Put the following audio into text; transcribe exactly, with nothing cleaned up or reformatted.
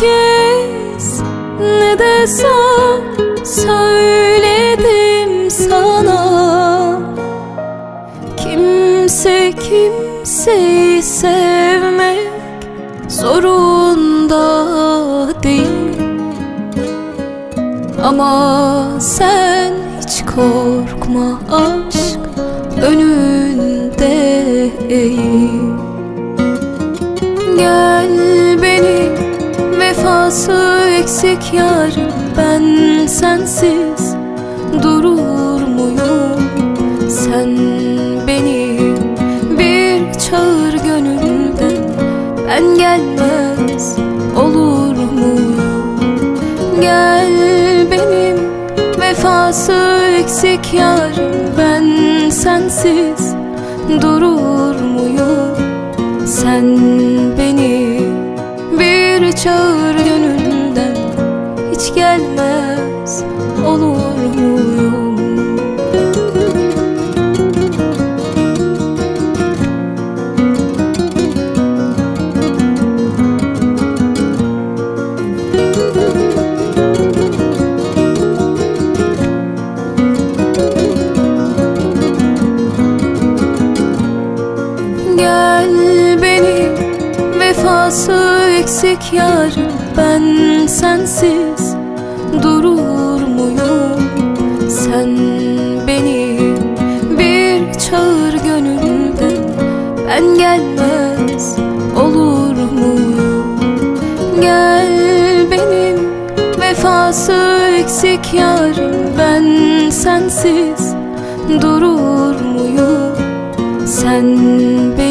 kez ne desem söyledim sana. Kimse kimseyi sevmek zorunda değil. Ama sen hiç korkma, aşk önünde eğil. Gel benim vefası eksik yarım, ben sensiz durur muyum? Sen benim bir çağır gönülden, ben gelmez olur muyum? Gel benim vefası eksik yarım, ben sensiz durur muyum? Sen beni bir çağır gönülden, hiç gelmez olur muyum? Gel benim vefası eksik yarım, ben sensiz durur muyum? Sen benim bir çağır gönülden, ben gelmez olur muyum? Gel benim vefası eksik yarım, ben sensiz durur muyum? Sen